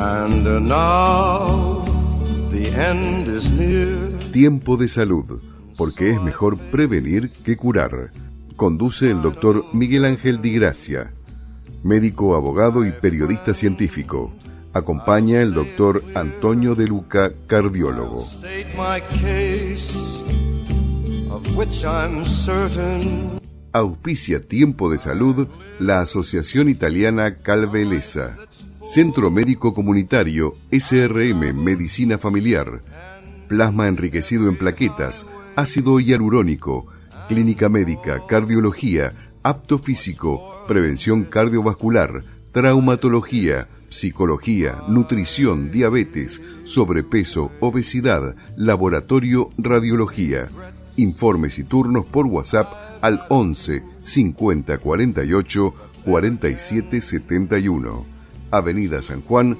And now the end is near. Tiempo de salud, porque es mejor prevenir que curar. Conduce el doctor Miguel Ángel Di Gracia, médico, abogado y periodista científico. Acompaña el doctor Antonio De Luca, cardiólogo. Auspicia Tiempo de Salud la Asociación Italiana Calvelesa, Centro Médico Comunitario SRM Medicina Familiar, plasma enriquecido en plaquetas, ácido hialurónico, clínica médica, cardiología, apto físico, prevención cardiovascular, traumatología, psicología, nutrición, diabetes, sobrepeso, obesidad, laboratorio, radiología. Informes y turnos por WhatsApp al 11 50 48 47 71. Avenida San Juan,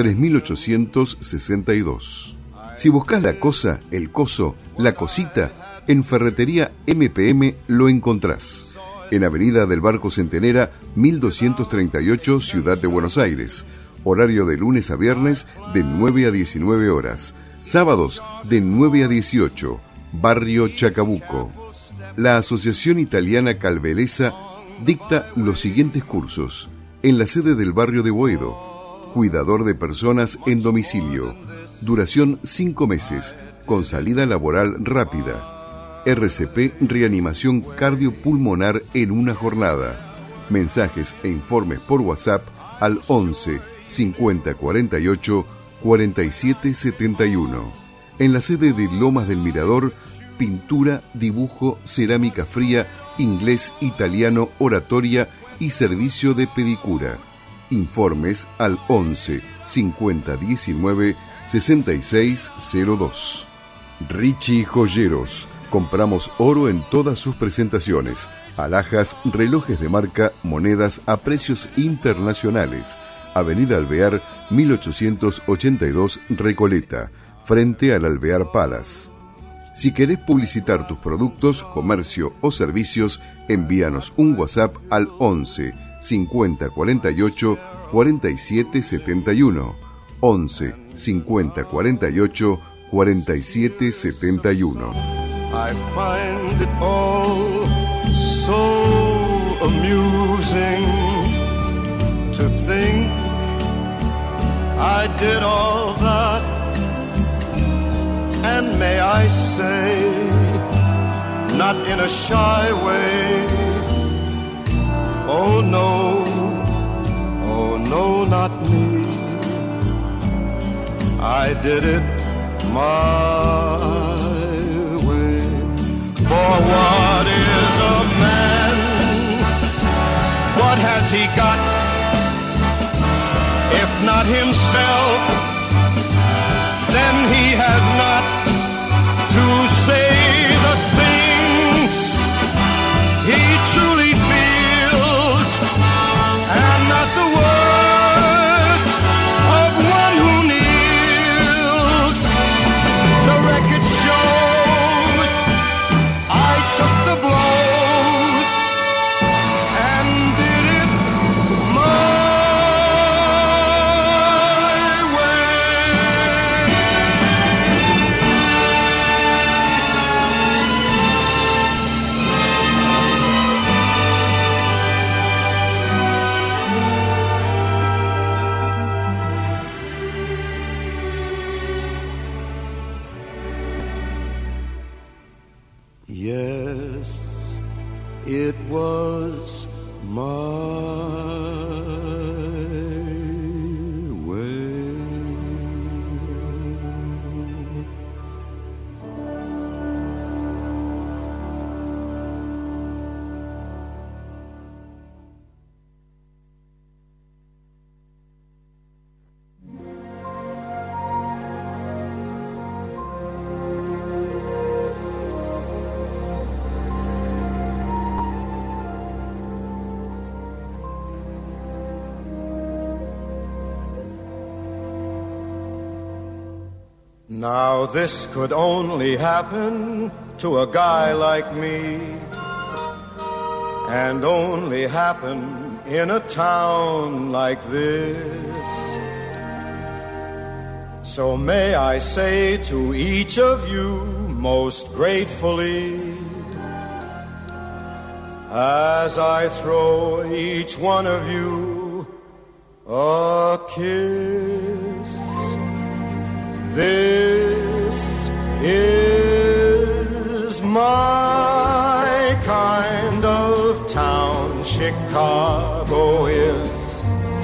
3862. Si buscas la cosa, el coso, la cosita, en Ferretería MPM lo encontrás. En Avenida del Barco Centenera, 1238, Ciudad de Buenos Aires. Horario de lunes a viernes de 9 a 19 horas. Sábados de 9 a 18. Barrio Chacabuco. La Asociación Italiana Calvelesa dicta los siguientes cursos. En la sede del barrio de Boedo. Cuidador de personas en domicilio. Duración 5 meses, con salida laboral rápida. RCP Reanimación Cardiopulmonar en una jornada. Mensajes e informes por WhatsApp al 11 50 48 47 71. En la sede de Lomas del Mirador, pintura, dibujo, cerámica fría, inglés, italiano, oratoria y servicio de pedicura. Informes al 11 50 19 6602. Richie Joyeros. Compramos oro en todas sus presentaciones. Alhajas, relojes de marca, monedas a precios internacionales. Avenida Alvear, 1882, Recoleta, frente al Alvear Palace. Si querés publicitar tus productos, comercio o servicios, envíanos un WhatsApp al 11 50 48 47 71. 11 50 48 47 71. I find it all so amusing to think I did all that, and may I say, not in a shy way, oh no, not me. I did it my way. For what is a man? What has he got? If not himself, then he has not to say the things he truly feels, and not the words of one who kneels. The record shows I took the blows and did it my yes, it was my way. Now this could only happen to a guy like me, and only happen in a town like this. So may I say to each of you most gratefully, as I throw each one of you a kiss, this is my kind of town. Chicago is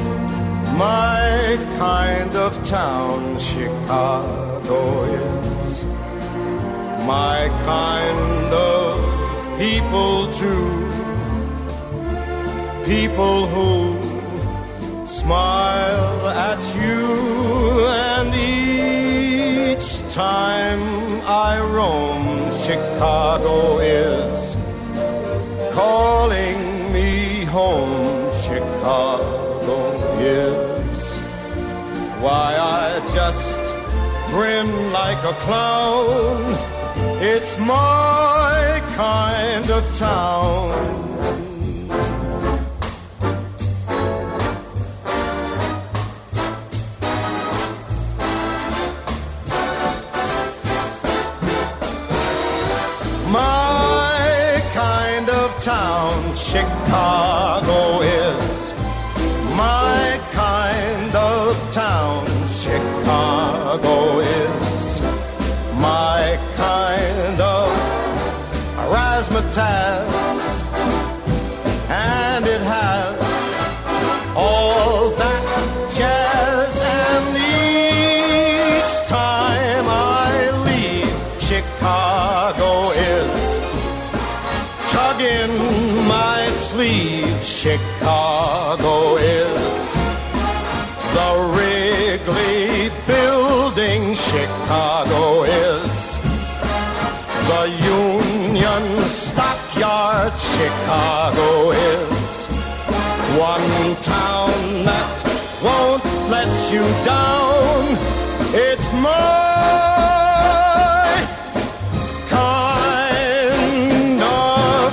my kind of town. Chicago is my kind of people too. People who smile at you, and each time I roam, Chicago is calling me home. Chicago is why I just grin like a clown. It's my kind of town. My kind of town, Chicago is my kind of town. Chicago is my kind of razzmatazz, and it has all that jazz. And each time I leave, Chicago is tugging my sleeve. Chicago is the Wrigley Building. Chicago is the Union Stockyard. Chicago is one town that won't let you down. It's my kind of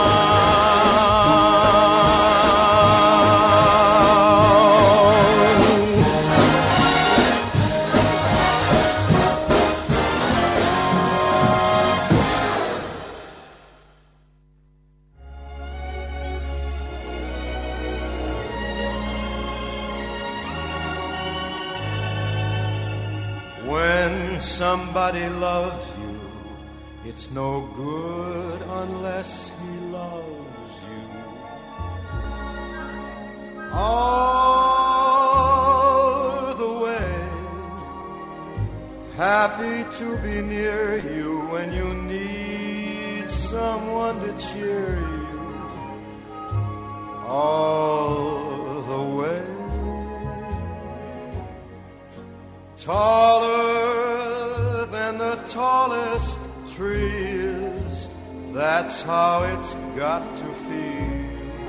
When somebody loves you, it's no good unless he loves you. All the way, happy to be near you when you need someone to cheer you. All the way, taller than the tallest tree is, that's how it's got to feel.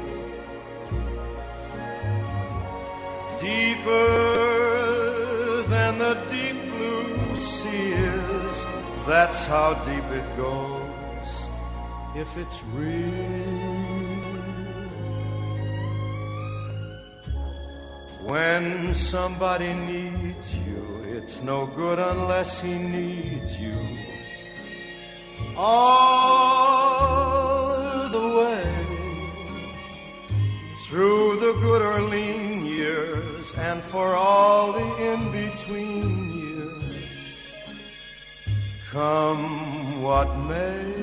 Deeper than the deep blue sea is, that's how deep it goes, if it's real. When somebody needs you, it's no good unless he needs you. All the way through the good or lean years, and for all the in-between years, come what may.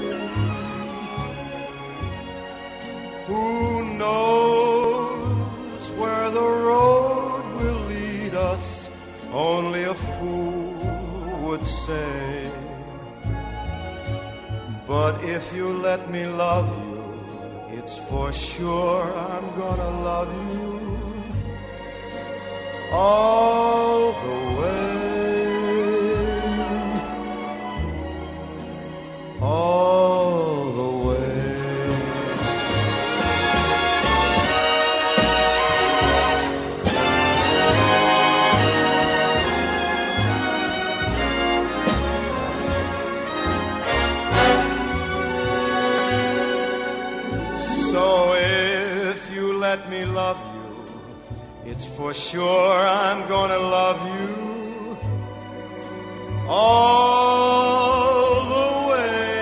Who knows where the road will lead us? Only a fool would say. But if you let me love you, it's for sure I'm gonna love you all the way, all the way. So if you let me love you, it's for sure I'm gonna love you all the way,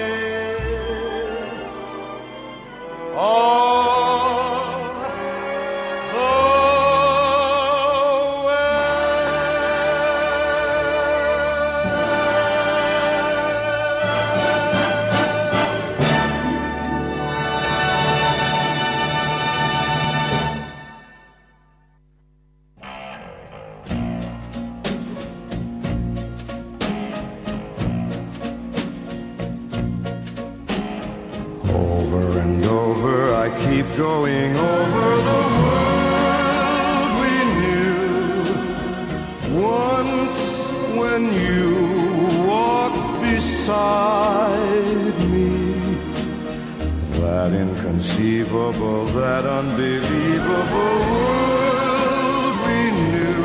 all the way. Over and over I keep going over the world we knew. Once when you walked beside me, that inconceivable, that unbelievable world we knew.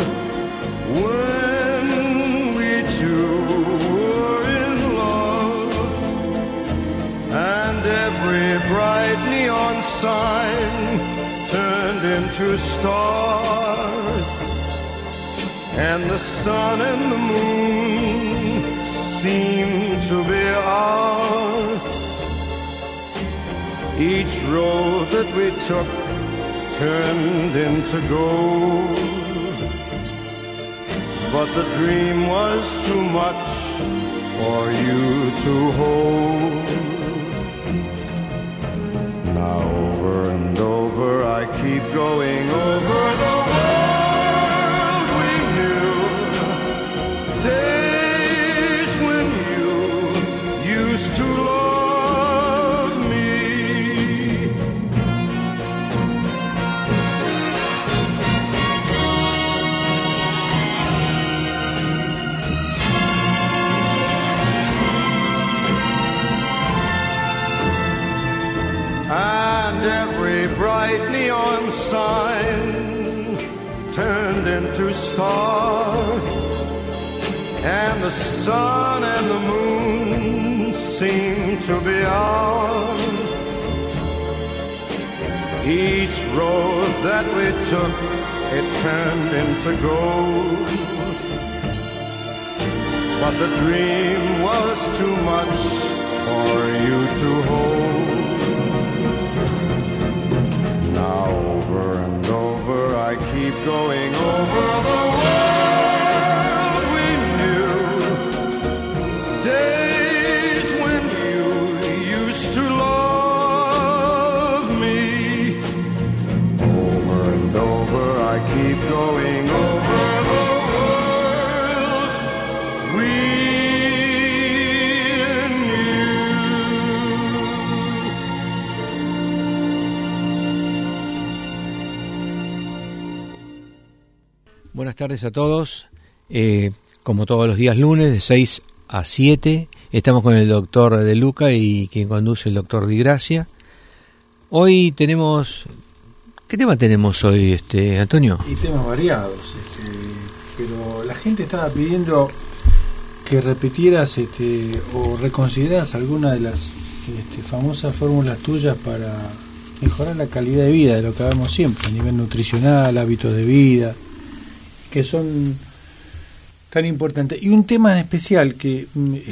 When we two were in love, and every bright neon sign turned into stars, and the sun and the moon seemed to be ours. Each road that we took turned into gold, but the dream was too much for you to hold. Now over and over I keep going over the world we knew. Days when you used to love me. And every bright neon sign turned into stars, and the sun and the moon seemed to be ours. Each road that we took, it turned into gold, but the dream was too much for you to hold. Now over and over I keep going over the world we knew. Days when you used to love me. Over and over I keep going over the world we knew. Buenas tardes a todos. Como todos los días lunes, de 6 a 7, estamos con el doctor De Luca y quien conduce el doctor Di Gracia. Hoy tenemos... ¿Qué tema tenemos hoy, Antonio? Y temas variados, pero la gente estaba pidiendo que repitieras o reconsideraras alguna de las famosas fórmulas tuyas para mejorar la calidad de vida, de lo que hablamos siempre, a nivel nutricional, hábitos de vida, que son tan importantes. Y un tema en especial que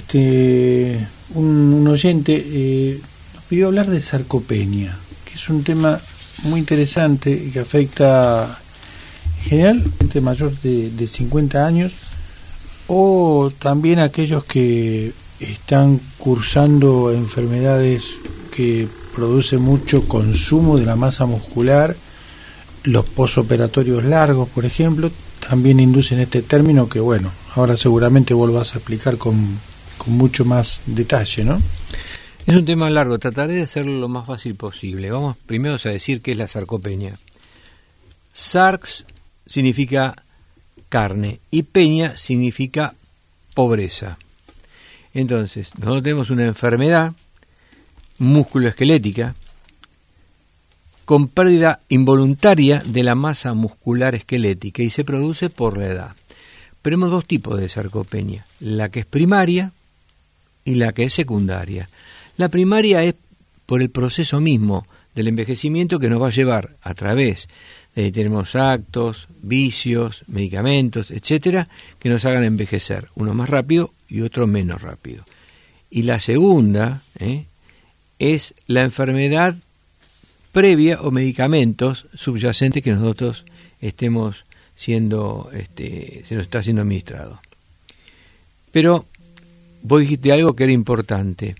un oyente nos pidió hablar de sarcopenia, que es un tema muy interesante y que afecta en general gente mayor de 50 años o también aquellos que están cursando enfermedades que producen mucho consumo de la masa muscular. Los posoperatorios largos, por ejemplo, también inducen este término que, bueno, ahora seguramente vos lo vas a explicar con mucho más detalle, ¿no? Es un tema largo, trataré de hacerlo lo más fácil posible. Vamos primero a decir qué es la sarcopenia. Sarx significa carne y peña significa pobreza. Entonces, nosotros tenemos una enfermedad musculoesquelética con pérdida involuntaria de la masa muscular esquelética y se produce por la edad. Pero tenemos dos tipos de sarcopenia, la que es primaria y la que es secundaria. La primaria es por el proceso mismo del envejecimiento que nos va a llevar a través tenemos actos, vicios, medicamentos, etcétera, que nos hagan envejecer, uno más rápido y otro menos rápido. Y la segunda es la enfermedad previa o medicamentos subyacentes que nosotros estemos siendo, se nos está siendo administrado. Pero vos dijiste algo que era importante.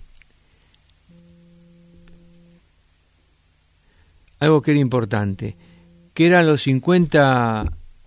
Que eran los 50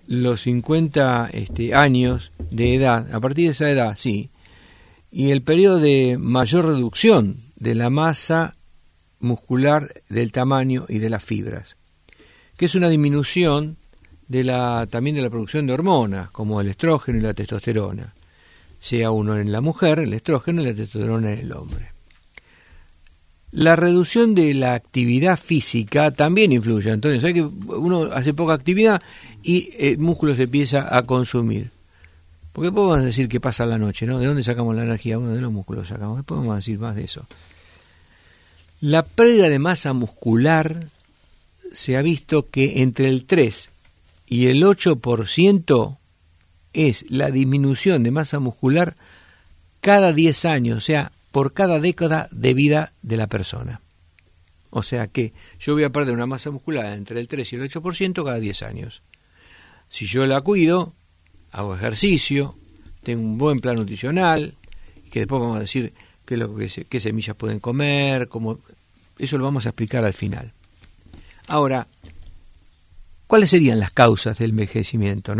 años de edad, a partir de esa edad, sí, y el periodo de mayor reducción de la masa muscular, del tamaño y de las fibras, que es una disminución también de la producción de hormonas, como el estrógeno y la testosterona, sea uno en la mujer, el estrógeno, y la testosterona en el hombre. La reducción de la actividad física también influye, Antonio. ¿Sabes que uno hace poca actividad y el músculo se empieza a consumir? Porque podemos decir que pasa la noche, ¿no? ¿De dónde sacamos la energía? Uno de los músculos sacamos. Después vamos a decir más de eso. La pérdida de masa muscular se ha visto que entre el 3 y el 8% es la disminución de masa muscular cada 10 años, o sea, por cada década de vida de la persona. O sea que yo voy a perder una masa muscular entre el 3 y el 8% cada 10 años. Si yo la cuido, hago ejercicio, tengo un buen plan nutricional, que después vamos a decir qué semillas pueden comer, eso lo vamos a explicar al final. Ahora, ¿cuáles serían las causas del envejecimiento,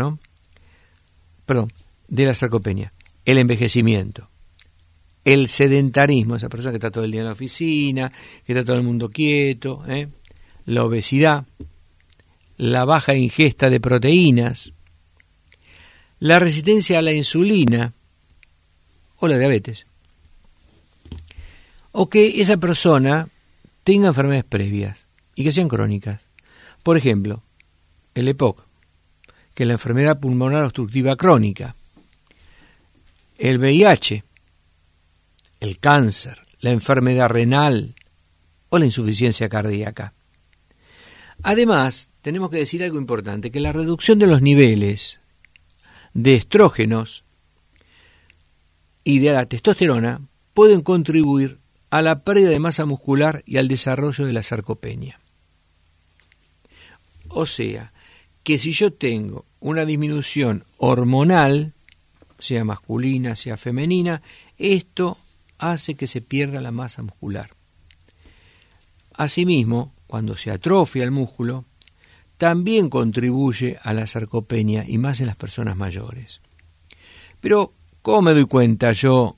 de la sarcopenia? El envejecimiento. El sedentarismo, esa persona que está todo el día en la oficina, que está todo el mundo quieto, la obesidad, la baja ingesta de proteínas, la resistencia a la insulina o la diabetes, o que esa persona tenga enfermedades previas y que sean crónicas. Por ejemplo, el EPOC, que es la enfermedad pulmonar obstructiva crónica, el VIH, el cáncer, la enfermedad renal o la insuficiencia cardíaca. Además, tenemos que decir algo importante, que la reducción de los niveles de estrógenos y de la testosterona pueden contribuir a la pérdida de masa muscular y al desarrollo de la sarcopenia. O sea, que si yo tengo una disminución hormonal, sea masculina, sea femenina, esto hace que se pierda la masa muscular. Asimismo, cuando se atrofia el músculo, también contribuye a la sarcopenia y más en las personas mayores. Pero, ¿cómo me doy cuenta yo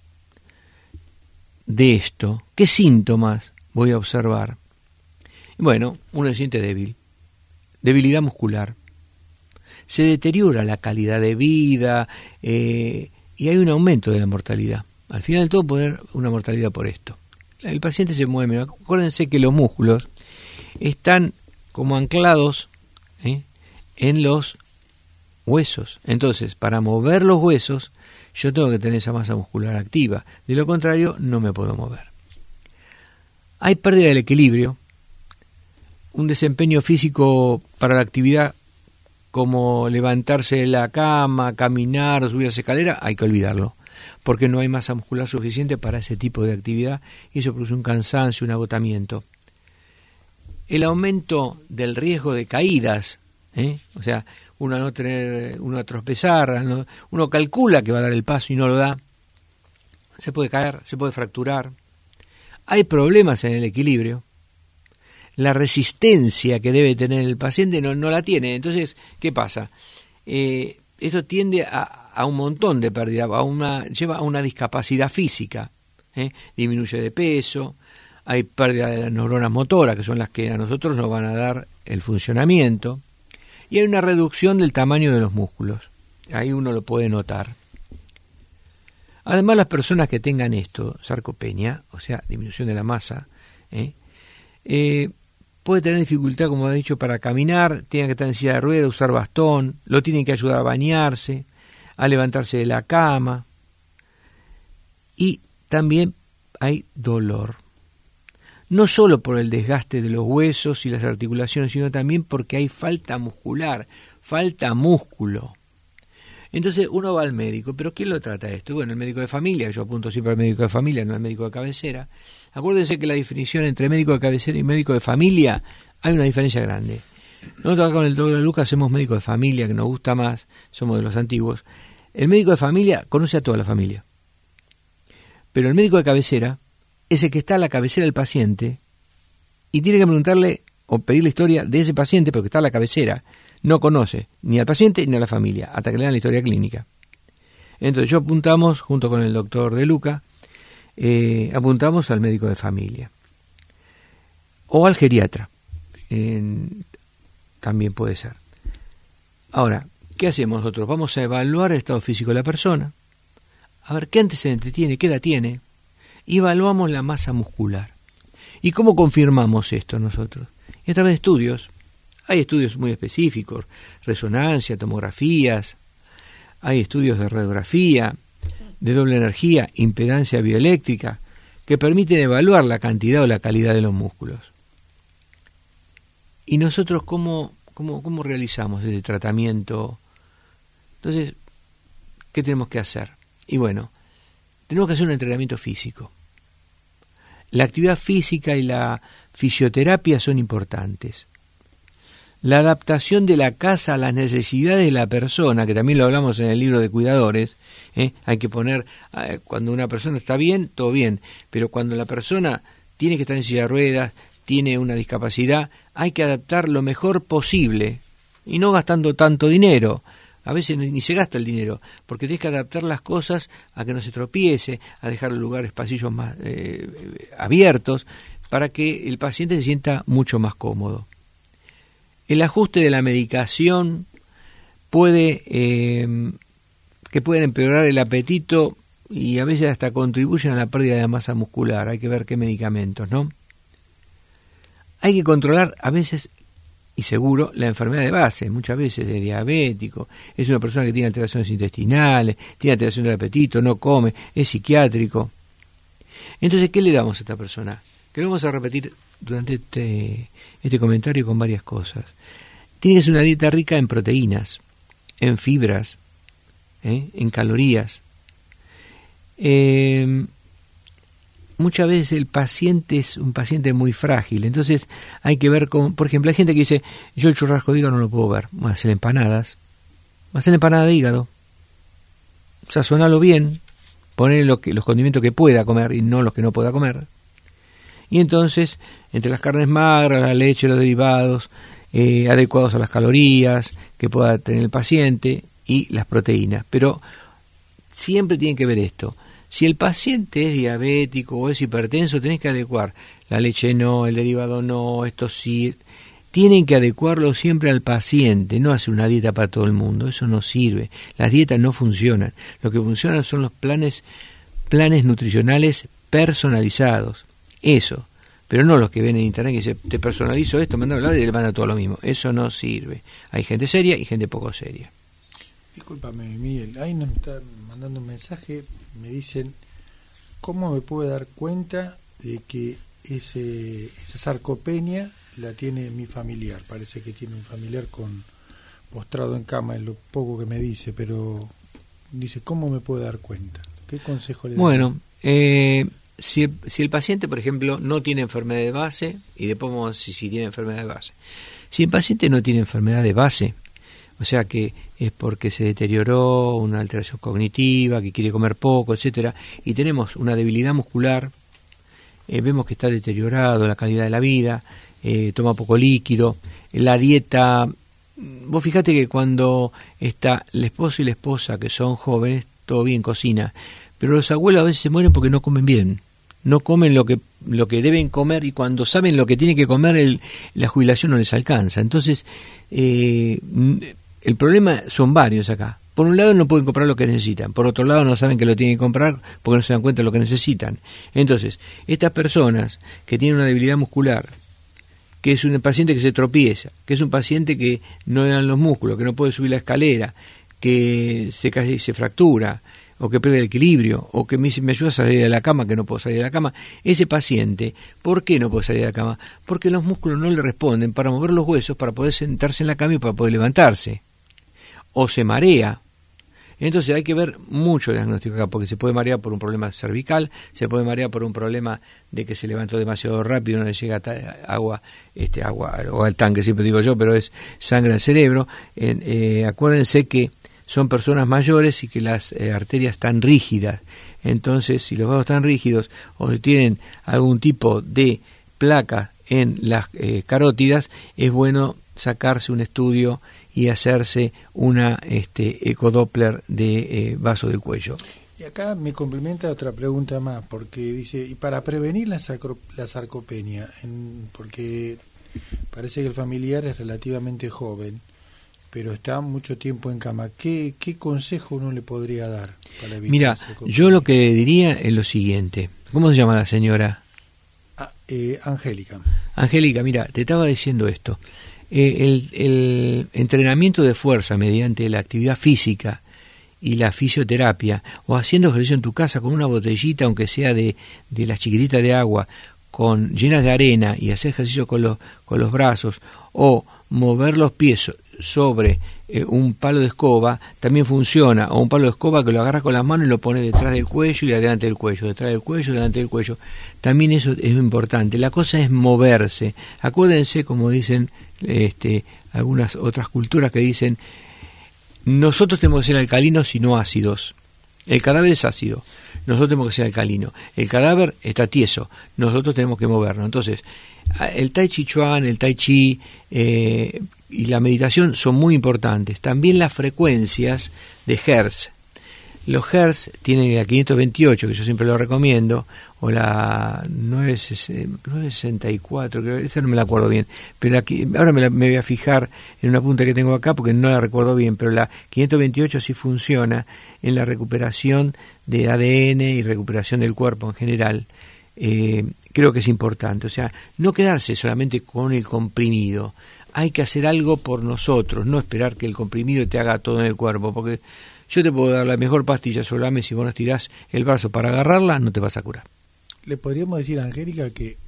de esto? ¿Qué síntomas voy a observar? Bueno, uno se siente débil, debilidad muscular, se deteriora la calidad de vida y hay un aumento de la mortalidad. Al final de todo puede haber una mortalidad por esto. El paciente se mueve. Acuérdense que los músculos están como anclados en los huesos. Entonces, para mover los huesos, yo tengo que tener esa masa muscular activa. De lo contrario, no me puedo mover. Hay pérdida del equilibrio. Un desempeño físico para la actividad como levantarse de la cama, caminar o subir las escaleras, hay que olvidarlo, porque no hay masa muscular suficiente para ese tipo de actividad y eso produce un cansancio, un agotamiento. El aumento del riesgo de caídas, o sea, uno a tropezar, uno calcula que va a dar el paso y no lo da, se puede caer, se puede fracturar. Hay problemas en el equilibrio. La resistencia que debe tener el paciente no la tiene. Entonces, ¿qué pasa? Esto tiende a un montón de pérdida, lleva a una discapacidad física, disminuye de peso, hay pérdida de las neuronas motoras, que son las que a nosotros nos van a dar el funcionamiento, y hay una reducción del tamaño de los músculos. Ahí uno lo puede notar. Además, las personas que tengan esto, sarcopenia, o sea, disminución de la masa, puede tener dificultad, como he dicho, para caminar, tiene que estar en silla de ruedas, usar bastón, lo tienen que ayudar a bañarse, a levantarse de la cama, y también hay dolor no solo por el desgaste de los huesos y las articulaciones, sino también porque hay falta muscular, falta músculo. Entonces uno va al médico, pero ¿quién lo trata esto? Bueno, el médico de familia, yo apunto siempre al médico de familia, no al médico de cabecera. Acuérdense que la definición entre médico de cabecera y médico de familia hay una diferencia grande. Nosotros acá con el doctor Lucas hacemos médico de familia, que nos gusta más, somos de los antiguos. El médico de familia conoce a toda la familia. Pero el médico de cabecera es el que está a la cabecera del paciente y tiene que preguntarle o pedir la historia de ese paciente, porque está a la cabecera. No conoce ni al paciente ni a la familia, hasta que le dan la historia clínica. Entonces yo apuntamos, junto con el doctor De Luca, apuntamos al médico de familia. O al geriatra, también puede ser. Ahora, ¿qué hacemos nosotros? Vamos a evaluar el estado físico de la persona, a ver qué antecedente tiene, qué edad tiene, y evaluamos la masa muscular. ¿Y cómo confirmamos esto nosotros? Y a través de estudios. Hay estudios muy específicos, resonancia, tomografías, hay estudios de radiografía, de doble energía, impedancia bioeléctrica, que permiten evaluar la cantidad o la calidad de los músculos. ¿Y nosotros cómo realizamos ese tratamiento? Entonces, ¿qué tenemos que hacer? Y bueno, tenemos que hacer un entrenamiento físico. La actividad física y la fisioterapia son importantes. La adaptación de la casa a las necesidades de la persona, que también lo hablamos en el libro de cuidadores, hay que poner, cuando una persona está bien, todo bien, pero cuando la persona tiene que estar en silla de ruedas, tiene una discapacidad, hay que adaptar lo mejor posible y no gastando tanto dinero. A veces ni se gasta el dinero, porque tienes que adaptar las cosas a que no se tropiece, a dejar lugares, pasillos más abiertos, para que el paciente se sienta mucho más cómodo. El ajuste de la medicación puede empeorar el apetito y a veces hasta contribuyen a la pérdida de masa muscular. Hay que ver qué medicamentos, ¿no? Hay que controlar a veces, y seguro, la enfermedad de base, muchas veces de diabético, es una persona que tiene alteraciones intestinales, tiene alteración del apetito, no come, es psiquiátrico. Entonces, ¿qué le damos a esta persona? Que lo vamos a repetir durante este comentario con varias cosas. Tiene que ser una dieta rica en proteínas, en fibras, en calorías. Muchas veces el paciente es un paciente muy frágil, entonces hay que ver con, por ejemplo, hay gente que dice, yo el churrasco de hígado no lo puedo ver, voy a hacer empanadas, voy a hacer empanada de hígado, sazonalo bien, poner los condimentos que pueda comer y no los que no pueda comer, y entonces, entre las carnes magras, la leche, los derivados, adecuados a las calorías que pueda tener el paciente y las proteínas, pero siempre tiene que ver esto. Si el paciente es diabético o es hipertenso, tenés que adecuar la leche no, el derivado no, esto sí. Tienen que adecuarlo siempre al paciente, no hacer una dieta para todo el mundo, eso no sirve. Las dietas no funcionan. Lo que funcionan son los planes nutricionales personalizados. Eso. Pero no los que ven en internet que dicen, te personalizo esto, manda a hablar y le manda todo lo mismo. Eso no sirve. Hay gente seria y gente poco seria. Discúlpame, Miguel, ahí nos están mandando un mensaje, me dicen, ¿cómo me puedo dar cuenta de que esa sarcopenia la tiene mi familiar? Parece que tiene un familiar postrado en cama, es lo poco que me dice, pero dice, ¿cómo me puedo dar cuenta? ¿Qué consejo le da? Bueno, si el paciente, por ejemplo, no tiene enfermedad de base, y después vamos a decir si tiene enfermedad de base. Si el paciente no tiene enfermedad de base, o sea que es porque se deterioró, una alteración cognitiva, que quiere comer poco, etcétera, y tenemos una debilidad muscular, vemos que está deteriorado la calidad de la vida, toma poco líquido, la dieta, vos fíjate que cuando está el esposo y la esposa que son jóvenes, todo bien, cocina, pero los abuelos a veces se mueren porque no comen bien, no comen lo que deben comer, y cuando saben lo que tienen que comer, la jubilación no les alcanza. Entonces, el problema son varios acá. Por un lado no pueden comprar lo que necesitan, por otro lado no saben que lo tienen que comprar porque no se dan cuenta de lo que necesitan. Entonces, estas personas que tienen una debilidad muscular, que es un paciente que se tropieza, que es un paciente que no le dan los músculos, que no puede subir la escalera, que se cae y se fractura, o que pierde el equilibrio, o que me dice, me ayuda a salir de la cama, que no puedo salir de la cama, ese paciente, ¿por qué no puede salir de la cama? Porque los músculos no le responden para mover los huesos, para poder sentarse en la cama y para poder levantarse. O se marea. Entonces hay que ver mucho el diagnóstico acá, porque se puede marear por un problema cervical, se puede marear por un problema de que se levantó demasiado rápido, no le llega agua o al tanque, siempre digo yo, pero es sangre al cerebro. Acuérdense que son personas mayores y que las arterias están rígidas. Entonces, si los vasos están rígidos o si tienen algún tipo de placa en las carótidas, es bueno sacarse un estudio y hacerse una ecodoppler de vaso del cuello. Y acá me complementa otra pregunta más, porque dice, y para prevenir la sarcopenia, porque parece que el familiar es relativamente joven, pero está mucho tiempo en cama, ¿qué consejo uno le podría dar para evitar? Mira, yo lo que diría es lo siguiente. ¿Cómo se llama la señora? Angélica. Angélica, mira, te estaba diciendo esto. El entrenamiento de fuerza mediante la actividad física y la fisioterapia, o haciendo ejercicio en tu casa con una botellita, aunque sea de las chiquititas de agua, llenas de arena, y hacer ejercicio con los brazos, o mover los pies sobre un palo de escoba, también funciona, o un palo de escoba que lo agarras con las manos y lo pones detrás del cuello y adelante del cuello, detrás del cuello, delante del cuello. También eso es importante. La cosa es moverse. Acuérdense, como dicen algunas otras culturas que dicen, nosotros tenemos que ser alcalinos y no ácidos. El cadáver es ácido, nosotros tenemos que ser alcalinos. El cadáver está tieso, nosotros tenemos que movernos. Entonces, el Tai Chi Chuan, el Tai Chi y la meditación son muy importantes. También las frecuencias de Hertz. Los Hertz tienen la 528, que yo siempre lo recomiendo, o la 964, creo, esa no me la acuerdo bien, pero ahora me voy a fijar en una punta que tengo acá porque no la recuerdo bien, pero la 528 sí funciona en la recuperación de ADN y recuperación del cuerpo en general. Creo que es importante, o sea, no quedarse solamente con el comprimido, hay que hacer algo por nosotros, no esperar que el comprimido te haga todo en el cuerpo, porque yo te puedo dar la mejor pastilla sobre la mesa, si vos no estirás el brazo para agarrarla, no te vas a curar. Le podríamos decir a Angélica que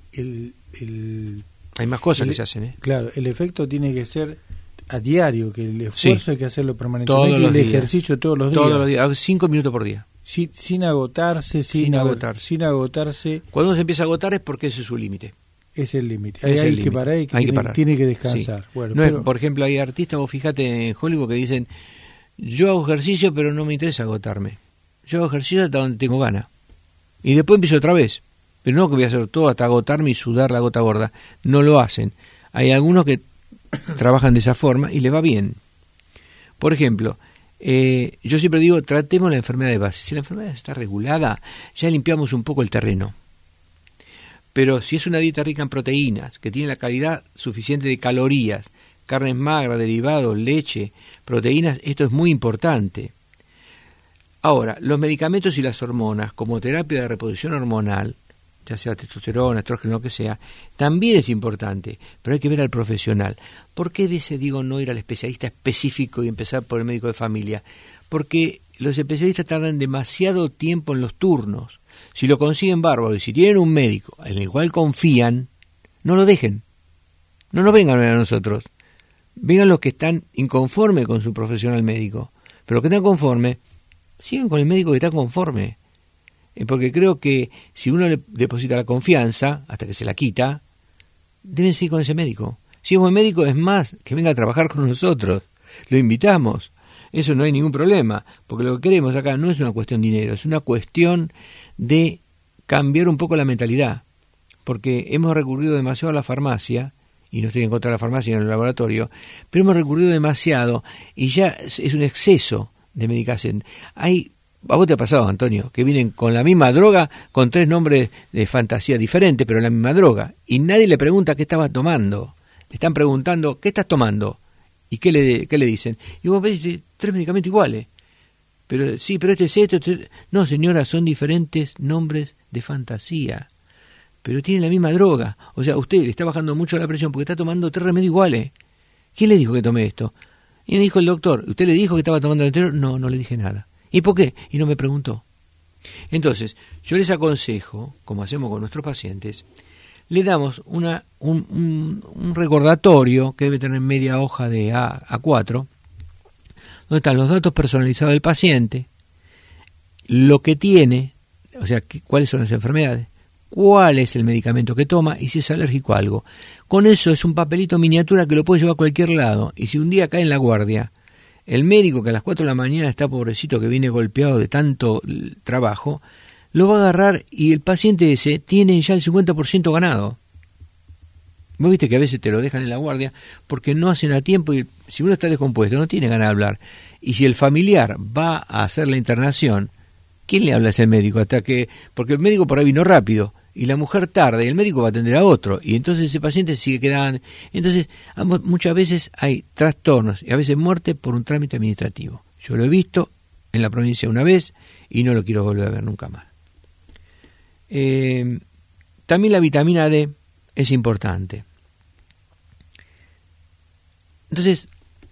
hay más cosas que se hacen, Claro, el efecto tiene que ser a diario, que el esfuerzo hay que hacerlo permanentemente, todos y el días. Ejercicio todos los días. Todos los días, 5 minutos por día. Sin agotarse, sin agotarse. Cuando uno se empieza a agotar es porque ese es su límite. Es el límite. Hay que parar y tiene que descansar. Sí. Bueno, no por ejemplo, hay artistas, vos fíjate en Hollywood, que dicen, yo hago ejercicio pero no me interesa agotarme. Yo hago ejercicio hasta donde tengo ganas. Y después empiezo otra vez. Pero no que voy a hacer todo hasta agotarme y sudar la gota gorda. No lo hacen. Hay algunos que trabajan de esa forma y les va bien. Por ejemplo, yo siempre digo, tratemos la enfermedad de base. Si la enfermedad está regulada, ya limpiamos un poco el terreno. Pero si es una dieta rica en proteínas, que tiene la calidad suficiente de calorías, carnes magras, derivados, leche, proteínas, esto es muy importante. Ahora, los medicamentos y las hormonas, como terapia de reposición hormonal, ya sea testosterona, estrógeno, lo que sea, también es importante, pero hay que ver al profesional. ¿Por qué a veces digo no ir al especialista específico y empezar por el médico de familia? Porque los especialistas tardan demasiado tiempo en los turnos. Si lo consiguen bárbaro y si tienen un médico en el cual confían, no lo dejen. No nos vengan a nosotros. Vengan los que están inconformes con su profesional médico. Pero los que están conformes, sigan con el médico que está conforme. Porque creo que si uno le deposita la confianza, hasta que se la quita, deben seguir con ese médico. Si es buen médico, es más, que venga a trabajar con nosotros. Lo invitamos. Eso no hay ningún problema. Porque lo que queremos acá no es una cuestión de dinero, es una cuestión de cambiar un poco la mentalidad. Porque hemos recurrido demasiado a la farmacia, y no estoy en contra de la farmacia en el laboratorio, pero hemos recurrido demasiado y ya es un exceso de medicación. A vos te ha pasado, Antonio, que vienen con la misma droga, con 3 nombres de fantasía diferentes, pero la misma droga, y nadie le pregunta qué estaba tomando. Le están preguntando, ¿qué estás tomando? ¿Y qué le dicen? Y vos ves 3 medicamentos iguales. Pero sí, pero este es esto. No, señora, son diferentes nombres de fantasía. Pero tienen la misma droga. O sea, usted le está bajando mucho la presión porque está tomando 3 remedios iguales. ¿Quién le dijo que tome esto? Y me dijo el doctor, ¿usted le dijo que estaba tomando el anterior? No, no le dije nada. ¿Y por qué? Y no me preguntó. Entonces, yo les aconsejo, como hacemos con nuestros pacientes, le damos un recordatorio que debe tener media hoja de A4, donde están los datos personalizados del paciente, lo que tiene, o sea, cuáles son las enfermedades, cuál es el medicamento que toma y si es alérgico a algo. Con eso es un papelito miniatura que lo puede llevar a cualquier lado, y si un día cae en la guardia, el médico que a las 4 de la mañana está pobrecito, que viene golpeado de tanto trabajo, lo va a agarrar y el paciente ese tiene ya el 50% ganado. Vos viste que a veces te lo dejan en la guardia porque no hacen a tiempo, y si uno está descompuesto no tiene ganas de hablar. Y si el familiar va a hacer la internación, ¿quién le habla a ese médico? Porque el médico por ahí vino rápido y la mujer tarde, y el médico va a atender a otro, y entonces ese paciente sigue quedando. Entonces, muchas veces hay trastornos y a veces muerte por un trámite administrativo. Yo lo he visto en la provincia una vez y no lo quiero volver a ver nunca más. También la vitamina D es importante. Entonces,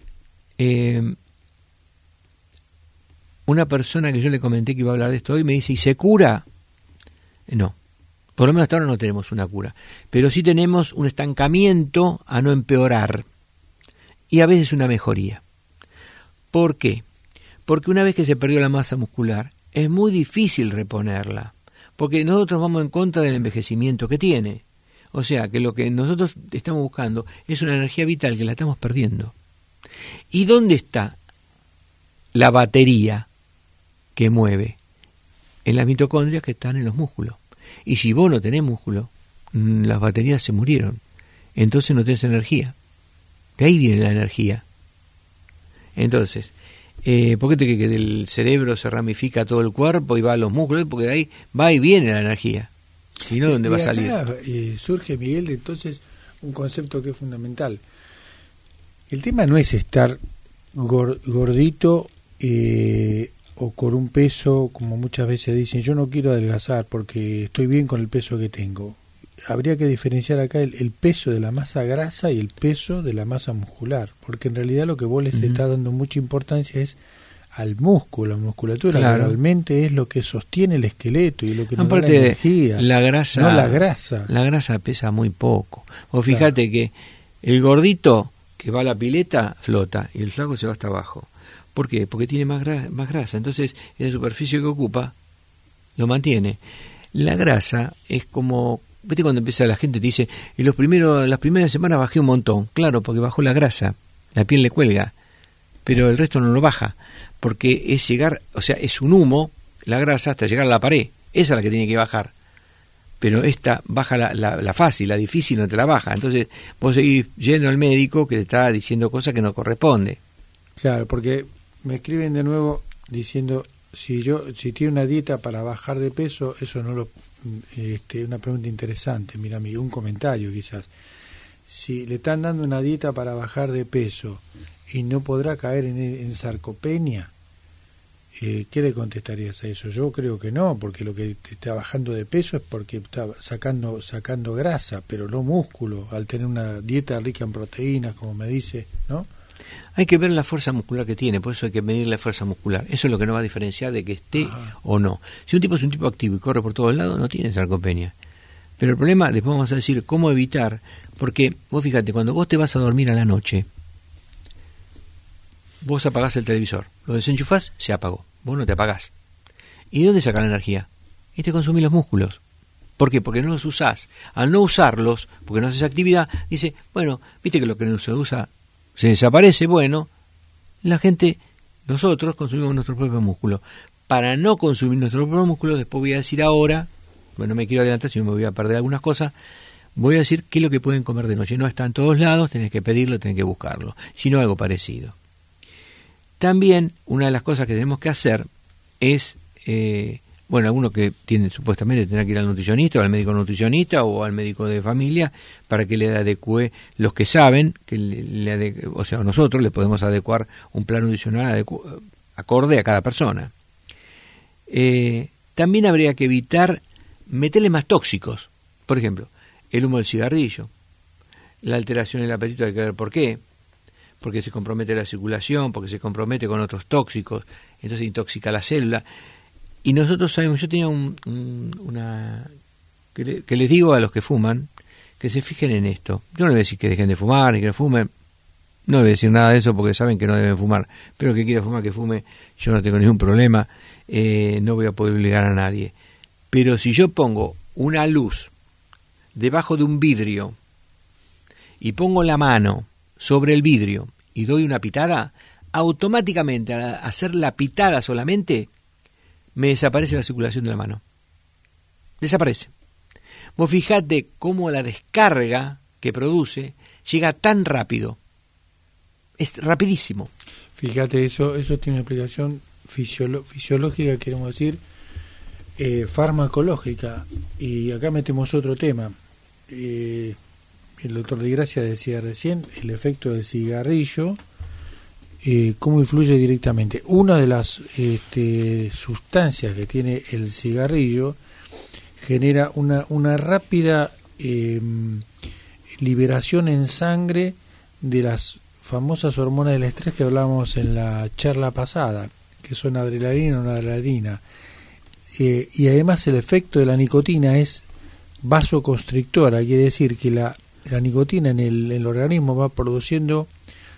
una persona que yo le comenté que iba a hablar de esto hoy me dice, ¿y se cura? No. Por lo menos hasta ahora no tenemos una cura, pero sí tenemos un estancamiento a no empeorar y a veces una mejoría. ¿Por qué? Porque una vez que se perdió la masa muscular es muy difícil reponerla, porque nosotros vamos en contra del envejecimiento que tiene. O sea, que lo que nosotros estamos buscando es una energía vital que la estamos perdiendo. ¿Y dónde está la batería que mueve? En las mitocondrias que están en los músculos. Y si vos no tenés músculo, las baterías se murieron. Entonces no tenés energía. De ahí viene la energía. Entonces, ¿por qué te crees que del cerebro se ramifica todo el cuerpo y va a los músculos? Porque de ahí va y viene la energía. Si no, ¿dónde va a salir? Surge, Miguel, entonces un concepto que es fundamental. El tema no es estar gordito o con un peso, como muchas veces dicen, yo no quiero adelgazar porque estoy bien con el peso que tengo. Habría que diferenciar acá el peso de la masa grasa y el peso de la masa muscular, porque en realidad lo que vos les está dando mucha importancia es al músculo, la musculatura, claro. Realmente es lo que sostiene el esqueleto y lo que nos da la energía, la grasa, no la grasa. La grasa pesa muy poco. O fíjate que el gordito que va a la pileta flota y el flaco se va hasta abajo. ¿Por qué? Porque tiene más grasa. Entonces, esa superficie que ocupa lo mantiene. La grasa es como, ¿viste cuando empieza la gente te dice, las primeras semanas bajé un montón? Claro, porque bajó la grasa, la piel le cuelga, pero el resto no lo baja, porque es llegar, o sea, es un humo, la grasa, hasta llegar a la pared. Esa es la que tiene que bajar. Pero esta baja la fácil, la difícil no te la baja. Entonces, vos seguís yendo al médico que te está diciendo cosas que no corresponde. Claro, porque me escriben de nuevo diciendo si tiene una dieta para bajar de peso, eso no lo una pregunta interesante, mira, un comentario quizás. Si le están dando una dieta para bajar de peso y no podrá caer en sarcopenia, ¿qué le contestarías a eso? Yo creo que no, porque lo que te está bajando de peso es porque está sacando grasa, pero no músculo, al tener una dieta rica en proteínas, como me dice, ¿no? Hay que ver la fuerza muscular que tiene, por eso hay que medir la fuerza muscular. Eso es lo que nos va a diferenciar de que esté o no. Si un tipo es un tipo activo y corre por todos lados, no tiene sarcopenia. Pero el problema, después vamos a decir cómo evitar, porque vos fíjate, cuando vos te vas a dormir a la noche, vos apagás el televisor, lo desenchufás, se apagó, vos no te apagás. ¿Y de dónde saca la energía? Y te consumís los músculos. ¿Por qué? Porque no los usás. Al no usarlos, porque no haces actividad, dice, bueno, viste que lo que no se usa se desaparece. Bueno, la gente, nosotros consumimos nuestro propio músculo. Para no consumir nuestro propio músculo, después voy a decir ahora, bueno, no me quiero adelantar, si no me voy a perder algunas cosas, voy a decir qué es lo que pueden comer de noche. No está en todos lados, tenés que pedirlo, tenés que buscarlo, sino algo parecido. También, una de las cosas que tenemos que hacer es, algunos que supuestamente tendrán que ir al nutricionista o al médico nutricionista o al médico de familia para que le adecue, los que saben, o sea, nosotros le podemos adecuar un plan nutricional acorde a cada persona. También habría que evitar meterle más tóxicos, por ejemplo, el humo del cigarrillo, la alteración del apetito, hay que ver por qué, porque se compromete la circulación, porque se compromete con otros tóxicos, entonces intoxica la célula. Y nosotros sabemos, yo tenía una... que les digo a los que fuman, que se fijen en esto. Yo no les voy a decir que dejen de fumar, ni que no fumen, no les voy a decir nada de eso porque saben que no deben fumar, pero el que quiera fumar, que fume, yo no tengo ningún problema, no voy a poder obligar a nadie. Pero si yo pongo una luz debajo de un vidrio y pongo la mano sobre el vidrio y doy una pitada, automáticamente al hacer la pitada solamente me desaparece la circulación de la mano. Desaparece. Vos fijate cómo la descarga que produce llega tan rápido. Es rapidísimo. Fíjate, eso tiene una explicación fisiológica, queremos decir, farmacológica. Y acá metemos otro tema. El doctor de Gracia decía recién el efecto del cigarrillo, cómo influye directamente. Una de las sustancias que tiene el cigarrillo genera una rápida liberación en sangre de las famosas hormonas del estrés que hablábamos en la charla pasada, que son adrenalina y noradrenalina. Y además el efecto de la nicotina es vasoconstrictora, quiere decir que la nicotina en el organismo va produciendo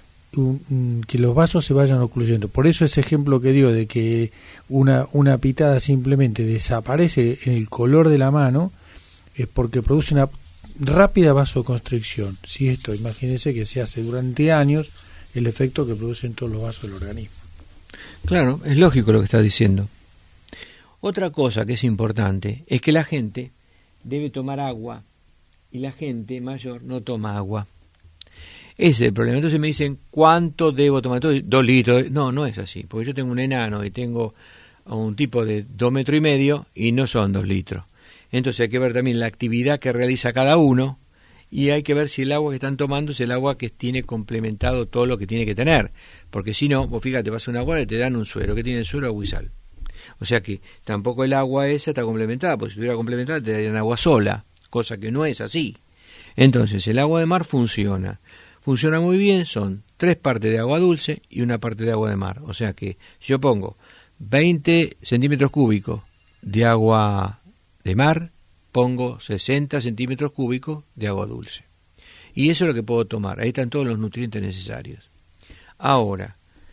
que los vasos se vayan ocluyendo. Por eso ese ejemplo que dio de que una pitada simplemente desaparece en el color de la mano es porque produce una rápida vasoconstricción. Si esto, imagínense que se hace durante años, el efecto que producen todos los vasos del organismo. Claro, es lógico lo que estás diciendo. Otra cosa que es importante es que la gente debe tomar agua y la gente mayor no toma agua. Ese es el problema. Entonces me dicen, ¿cuánto debo tomar? 2 litros. No es así, porque yo tengo un enano y tengo a un tipo de 2,5 metros y no son 2 litros. Entonces hay que ver también la actividad que realiza cada uno y hay que ver si el agua que están tomando es el agua que tiene complementado todo lo que tiene que tener. Porque si no, vos fíjate, vas a una guardia y te dan un suero. ¿Qué tiene el suero? Agua y sal. O sea que tampoco el agua esa está complementada, porque si estuviera complementada te darían agua sola, cosa que no es así. Entonces el agua de mar funciona muy bien, son 3 partes de agua dulce y 1 parte de agua de mar. O sea que si yo pongo 20 centímetros cúbicos de agua de mar, pongo 60 centímetros cúbicos de agua dulce. Y eso es lo que puedo tomar, ahí están todos los nutrientes necesarios. Ahora,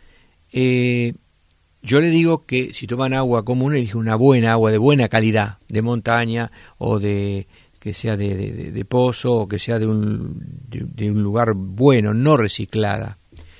yo le digo que si toman agua común, eligen una buena agua de buena calidad, de montaña o de que sea de pozo o que sea de un lugar bueno, no reciclada.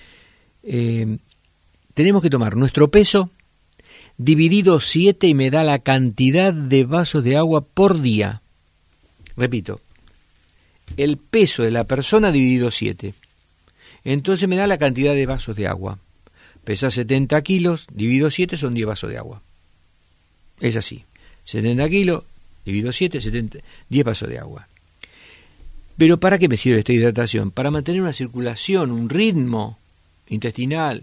Tenemos que tomar nuestro peso dividido 7 y me da la cantidad de vasos de agua por día. Repito, el peso de la persona dividido 7. Entonces me da la cantidad de vasos de agua. Pesa 70 kilos, dividido 7 son 10 vasos de agua. Es así, 70 kilos, dividido 7, 10 vasos de agua. Pero ¿para qué me sirve esta hidratación? Para mantener una circulación, un ritmo intestinal,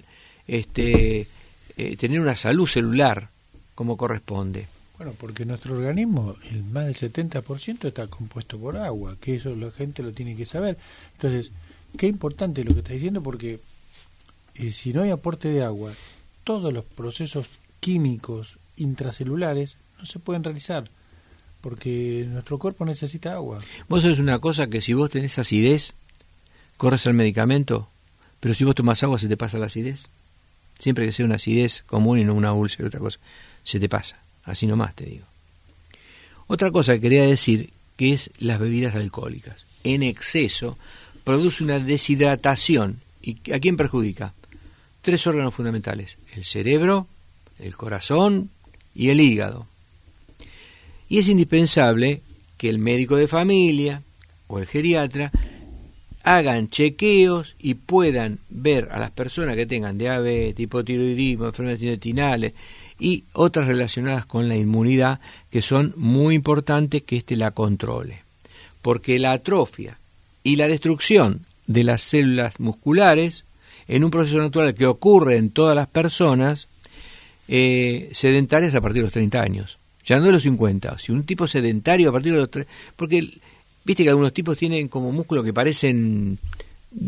tener una salud celular como corresponde. Bueno, porque nuestro organismo, más del 70% está compuesto por agua, que eso la gente lo tiene que saber. Entonces, qué importante lo que está diciendo, porque si no hay aporte de agua, todos los procesos químicos intracelulares no se pueden realizar, porque nuestro cuerpo necesita agua. Vos sabés una cosa, que si vos tenés acidez, corres al medicamento, pero si vos tomás agua se te pasa la acidez. Siempre que sea una acidez común y no una úlcera, otra cosa, se te pasa. Así nomás te digo. Otra cosa que quería decir, que es las bebidas alcohólicas. En exceso produce una deshidratación. ¿Y a quién perjudica? 3 órganos fundamentales: el cerebro, el corazón y el hígado. Y es indispensable que el médico de familia o el geriatra hagan chequeos y puedan ver a las personas que tengan diabetes, hipotiroidismo, enfermedades intestinales y otras relacionadas con la inmunidad, que son muy importantes que la controle. Porque la atrofia y la destrucción de las células musculares, en un proceso natural que ocurre en todas las personas sedentarias a partir de los 30 años. Ya no de los 50. Si un tipo sedentario a partir de los 30... Porque viste que algunos tipos tienen como músculos que parecen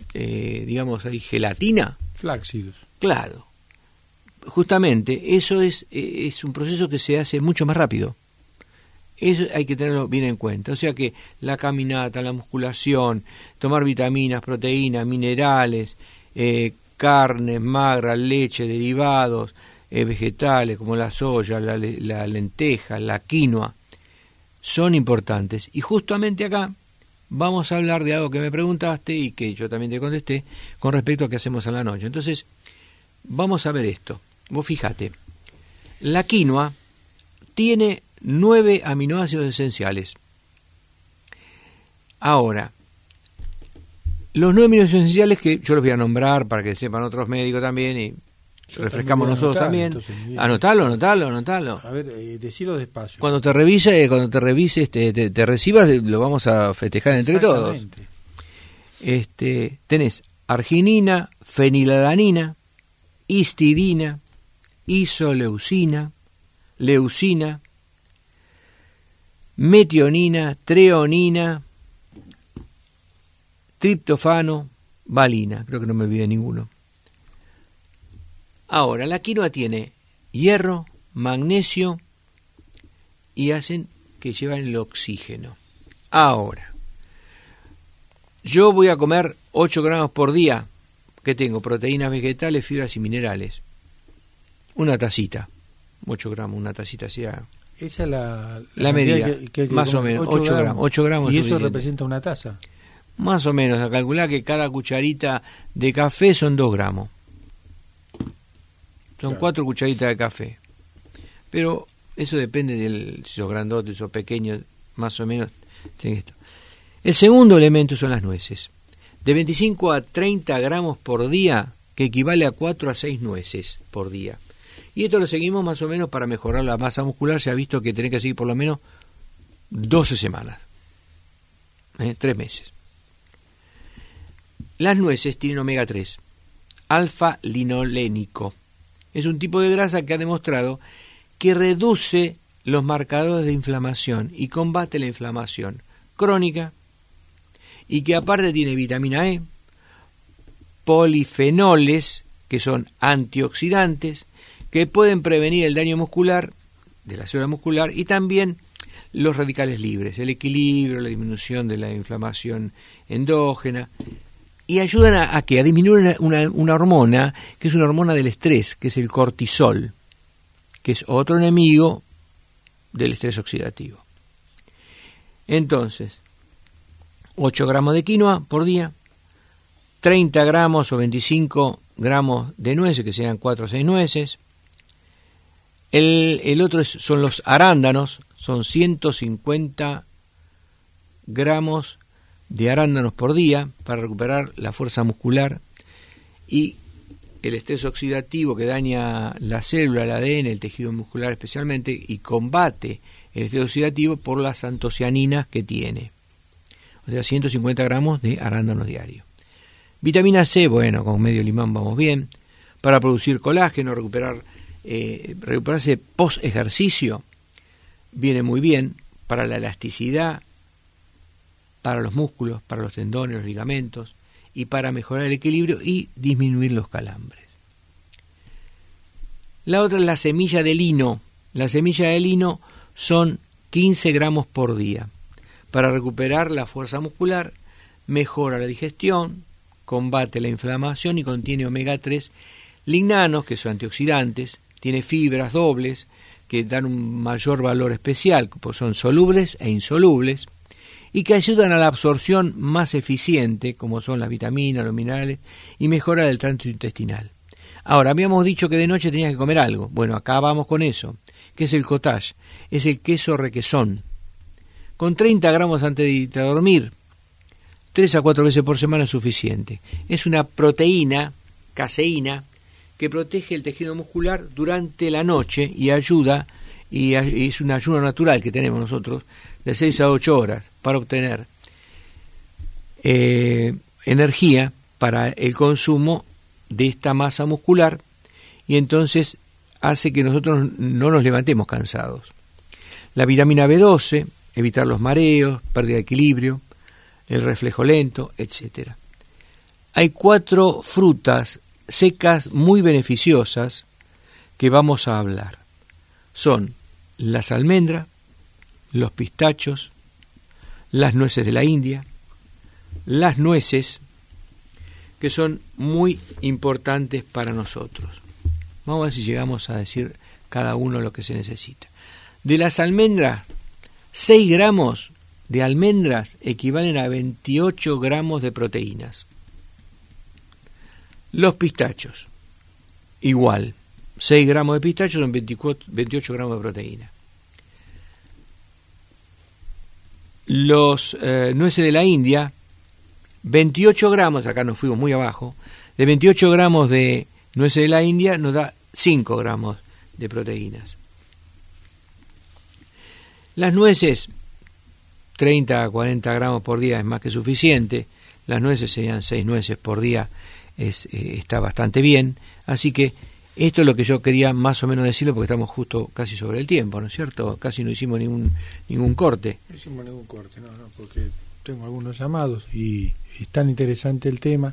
digamos, hay gelatina. Flácidos. Claro. Justamente, eso es un proceso que se hace mucho más rápido. Eso hay que tenerlo bien en cuenta. O sea que la caminata, la musculación, tomar vitaminas, proteínas, minerales, carnes magras, leche, derivados, vegetales como la soya, la lenteja, la quinoa, son importantes. Y justamente acá vamos a hablar de algo que me preguntaste y que yo también te contesté con respecto a qué hacemos a la noche. Entonces, vamos a ver esto. Vos fíjate, la quinoa tiene 9 aminoácidos esenciales. Ahora, los 9 aminoácidos esenciales que yo los voy a nombrar para que sepan otros médicos también y refrescamos nosotros también. Entonces, anotalo. A ver, decilo despacio. Cuando te revises, te recibas, lo vamos a festejar entre todos. Tenés arginina, fenilalanina, histidina, isoleucina, leucina, metionina, treonina, triptofano, valina. Creo que no me olvidé ninguno. Ahora, la quinoa tiene hierro, magnesio y hacen que llevan el oxígeno. Ahora, yo voy a comer 8 gramos por día. ¿Qué tengo? Proteínas vegetales, fibras y minerales. Una tacita. 8 gramos, una tacita sea. Esa es la medida, que más o menos, 8 gramos. 8 gramos ¿Y es eso suficiente. representa una taza? Más o menos, a calcular que cada cucharita de café son 2 gramos. Son 4 cucharitas de café. Pero eso depende de si sos grandotes o pequeños, más o menos. Esto. El segundo elemento son las nueces. De 25 a 30 gramos por día, que equivale a 4 a 6 nueces por día. Y esto lo seguimos más o menos para mejorar la masa muscular. Se ha visto que tenés que seguir por lo menos 12 semanas. 3 meses. Las nueces tienen omega 3, alfa-linolénico. Es un tipo de grasa que ha demostrado que reduce los marcadores de inflamación y combate la inflamación crónica, y que aparte tiene vitamina E, polifenoles, que son antioxidantes, que pueden prevenir el daño muscular, de la célula muscular, y también los radicales libres, el equilibrio, la disminución de la inflamación endógena, y ayudan a disminuir una hormona, que es una hormona del estrés, que es el cortisol, que es otro enemigo del estrés oxidativo. Entonces, 8 gramos de quinoa por día, 30 gramos o 25 gramos de nueces, que sean 4 o 6 nueces. El otro son los arándanos, son 150 gramos de arándanos por día para recuperar la fuerza muscular y el estrés oxidativo que daña la célula, el ADN, el tejido muscular especialmente, y combate el estrés oxidativo por las antocianinas que tiene. O sea, 150 gramos de arándanos diarios. Vitamina C, bueno, con medio limón vamos bien. Para producir colágeno, recuperarse post ejercicio, viene muy bien para la elasticidad, para los músculos, para los tendones, los ligamentos, y para mejorar el equilibrio y disminuir los calambres. La otra es la semilla de lino. La semilla de lino son 15 gramos por día. Para recuperar la fuerza muscular, mejora la digestión, combate la inflamación y contiene omega 3 lignanos, que son antioxidantes, tiene fibras dobles que dan un mayor valor especial, pues son solubles e insolubles, y que ayudan a la absorción más eficiente, como son las vitaminas, los minerales, y mejora el tránsito intestinal. Ahora, habíamos dicho que de noche tenías que comer algo. Bueno, acá vamos con eso, que es el cottage, es el queso requesón, con 30 gramos antes de irte a dormir. 3 a 4 veces por semana es suficiente. Es una proteína, caseína, que protege el tejido muscular durante la noche y ayuda, y es un ayuno natural que tenemos nosotros, de 6 a 8 horas, para obtener energía para el consumo de esta masa muscular, y entonces hace que nosotros no nos levantemos cansados. La vitamina B12, evitar los mareos, pérdida de equilibrio, el reflejo lento, etc. hay 4 frutas secas muy beneficiosas que vamos a hablar. Son las almendras, los pistachos, las nueces de la India, las nueces, que son muy importantes para nosotros. Vamos a ver si llegamos a decir cada uno lo que se necesita. De las almendras, 6 gramos de almendras equivalen a 28 gramos de proteínas. Los pistachos, igual, 6 gramos de pistachos son 28 gramos de proteína. Los nueces de la India, 28 gramos, acá nos fuimos muy abajo, de 28 gramos de nueces de la India nos da 5 gramos de proteínas. Las nueces, 30 a 40 gramos por día es más que suficiente. Las nueces serían 6 nueces por día, está bastante bien. Así que esto es lo que yo quería más o menos decirlo, porque estamos justo casi sobre el tiempo, ¿no es cierto? Casi no hicimos ningún corte. No hicimos ningún corte, no, porque tengo algunos llamados y es tan interesante el tema.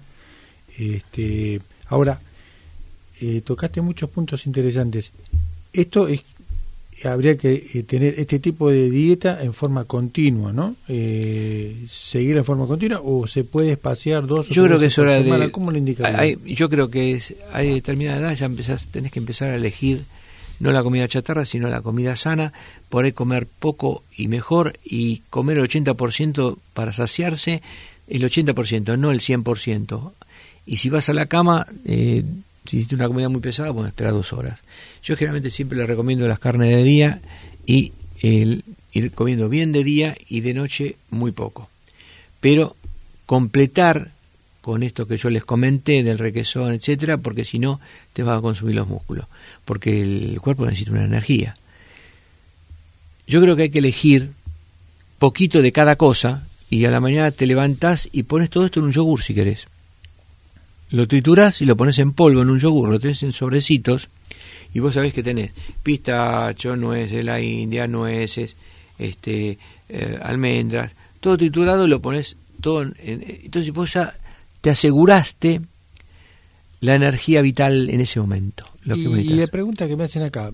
Ahora, tocaste muchos puntos interesantes. Esto es, habría que tener este tipo de dieta en forma continua, ¿no? Seguir en forma continua, o se puede espaciar 2 o 3 yo creo que es hora semana. de, ¿Cómo lo indicaría? yo creo que hay determinada edad, ya tenés que empezar a elegir no la comida chatarra, sino la comida sana, poder comer poco y mejor, y comer el 80% para saciarse, el 80%, no el 100%. Y si vas a la cama, si hiciste una comida muy pesada, bueno, esperar 2 horas. Yo generalmente siempre le recomiendo las carnes de día y ir comiendo bien de día y de noche muy poco. Pero completar con esto que yo les comenté del requesón, etcétera, porque si no te vas a consumir los músculos, porque el cuerpo necesita una energía. Yo creo que hay que elegir poquito de cada cosa y a la mañana te levantás y pones todo esto en un yogur si querés. Lo triturás y lo pones en polvo en un yogur, lo tenés en sobrecitos y vos sabés que tenés pistacho, nueces de la India, nueces, almendras, todo triturado y lo pones todo entonces vos ya te aseguraste la energía vital en ese momento. Y la pregunta que me hacen acá,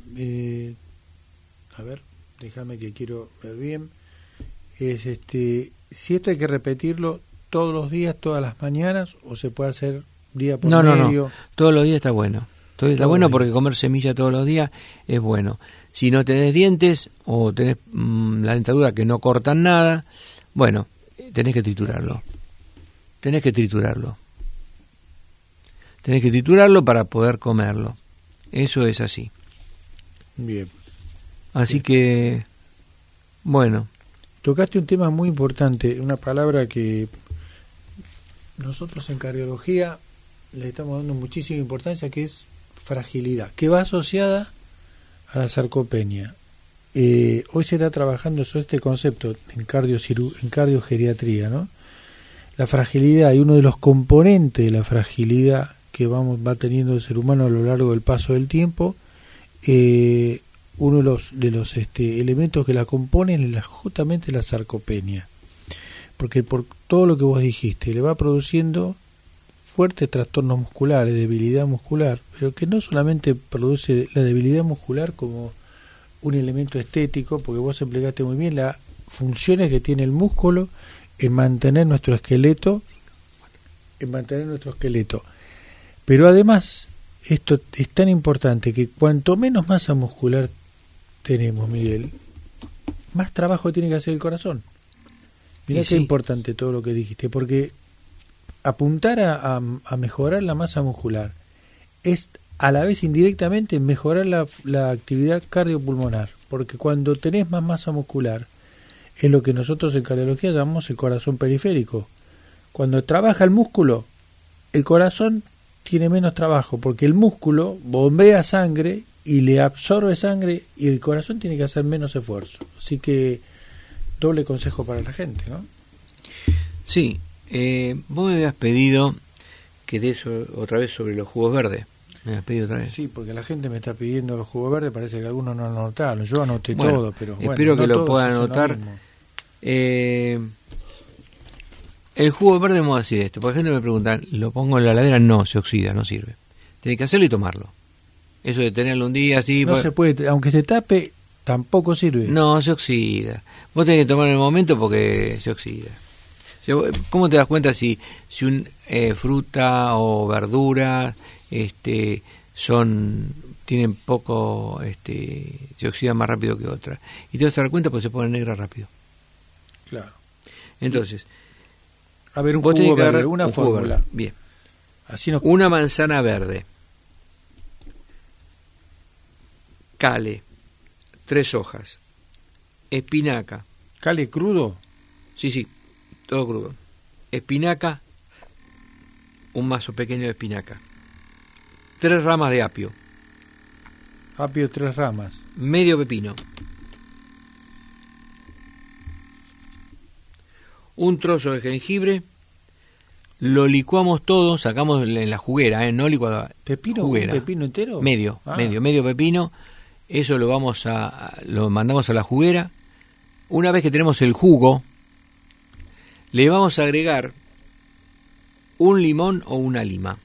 a ver, déjame que quiero ver bien, es si esto hay que repetirlo todos los días, todas las mañanas, o se puede hacer día por medio. No, todos los días está bueno. Todo está bueno porque comer semilla todos los días es bueno. Si no tenés dientes o tenés la dentadura que no cortan nada, bueno, tenés que triturarlo. Tenés que triturarlo para poder comerlo. Eso es así. Bien. Así que, bueno. Tocaste un tema muy importante, una palabra que nosotros en cardiología le estamos dando muchísima importancia, que es fragilidad, que va asociada a la sarcopenia. Hoy se está trabajando sobre este concepto en cardiogeriatría, ¿no? La fragilidad, y uno de los componentes de la fragilidad que va teniendo el ser humano a lo largo del paso del tiempo, uno de los elementos que la componen es justamente la sarcopenia, porque por todo lo que vos dijiste le va produciendo fuertes trastornos musculares, debilidad muscular, pero que no solamente produce la debilidad muscular como un elemento estético, porque vos explicaste muy bien las funciones que tiene el músculo en mantener nuestro esqueleto, pero además esto es tan importante que cuanto menos masa muscular tenemos, Miguel, más trabajo tiene que hacer el corazón. Mirá qué importante todo lo que dijiste, porque apuntar a mejorar la masa muscular es a la vez indirectamente mejorar la actividad cardiopulmonar, porque cuando tenés más masa muscular es lo que nosotros en cardiología llamamos el corazón periférico. Cuando trabaja el músculo, el corazón tiene menos trabajo, porque el músculo bombea sangre y le absorbe sangre y el corazón tiene que hacer menos esfuerzo. Así que doble consejo para la gente, ¿no? Sí, vos me habías pedido que dé otra vez sobre los jugos verdes. Me habías pedido otra vez. Sí, porque la gente me está pidiendo los jugos verdes, parece que algunos no lo anotaron. Yo anoté todo, pero bueno, espero que no lo puedan anotar. El jugo verde, vamos a decir esto. Por ejemplo, me preguntan, ¿lo pongo en la heladera? No, se oxida, no sirve. Tenés que hacerlo y tomarlo. Eso de tenerlo un día así... No se puede, aunque se tape, tampoco sirve. No, se oxida. Vos tenés que tomarlo en el momento porque se oxida. ¿Cómo te das cuenta si fruta o verdura tienen poco, se oxidan más rápido que otras? Y te vas a dar cuenta porque se pone negra rápido. Claro. Entonces, a ver, un jugo verde, una fórmula. Bien. Así nos... Una manzana verde. Cale, 3 hojas. Espinaca. ¿Cale crudo? Sí, todo crudo. Espinaca, un mazo pequeño de espinaca. 3 ramas de apio. Apio, 3 ramas. Medio pepino. Un trozo de jengibre. Lo licuamos todo, sacamos en la juguera, no licuado. ¿Pepino? Juguera. ¿Un pepino entero? Medio pepino. Eso lo mandamos a la juguera. Una vez que tenemos el jugo, le vamos a agregar un limón o una lima.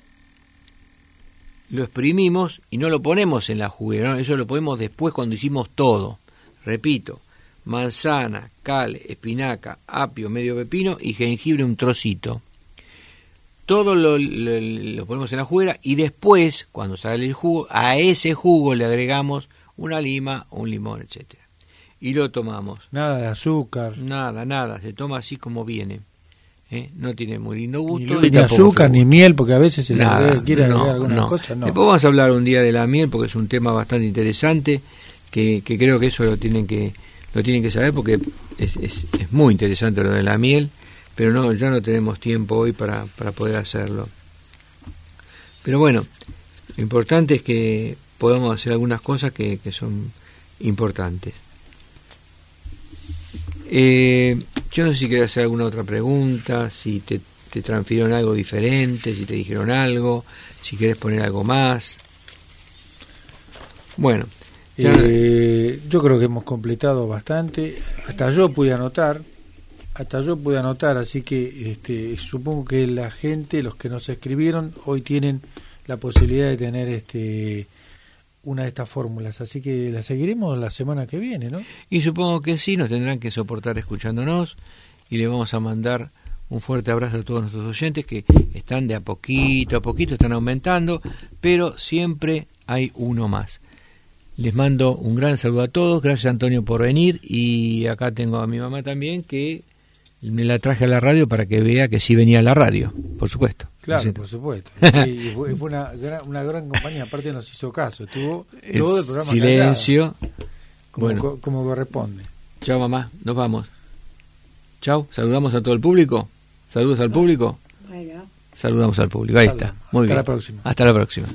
Lo exprimimos y no lo ponemos en la juguera, ¿no? Eso lo ponemos después cuando hicimos todo. Repito, manzana, cal, espinaca, apio, medio pepino y jengibre, un trocito. Todo lo ponemos en la juguera y después, cuando sale el jugo, a ese jugo le agregamos una lima, un limón, etcétera. Y lo tomamos. Nada de azúcar. Nada, se toma así como viene. No tiene muy lindo gusto. Ni azúcar, ni miel, porque a veces se le quiere agregar algunas cosas. No. Después vamos a hablar un día de la miel, porque es un tema bastante interesante, que creo que eso lo tienen que saber, porque es muy interesante lo de la miel, pero ya no tenemos tiempo hoy para poder hacerlo. Pero bueno, lo importante es que podamos hacer algunas cosas que son importantes. Yo no sé si querés hacer alguna otra pregunta, si te transfirieron algo diferente, si te dijeron algo, si querés poner algo más. Bueno, yo creo que hemos completado bastante. Hasta yo pude anotar, así que supongo que la gente, los que nos escribieron, hoy tienen la posibilidad de tener una de estas fórmulas, así que la seguiremos la semana que viene, ¿no? Y supongo que sí, nos tendrán que soportar escuchándonos, y le vamos a mandar un fuerte abrazo a todos nuestros oyentes que están de a poquito, están aumentando, pero siempre hay uno más. Les mando un gran saludo a todos, gracias Antonio por venir, y acá tengo a mi mamá también, que me la traje a la radio para que vea que sí venía a la radio, por supuesto. Claro, por supuesto. Y fue una gran compañía, aparte nos hizo caso, estuvo todo el programa silencio, callado, como corresponde. Chao mamá, nos vamos. Chao, saludamos a todo el público. Saludos al público. Bueno. Saludamos al público, ahí está. Muy bien. Hasta la próxima. Hasta la próxima.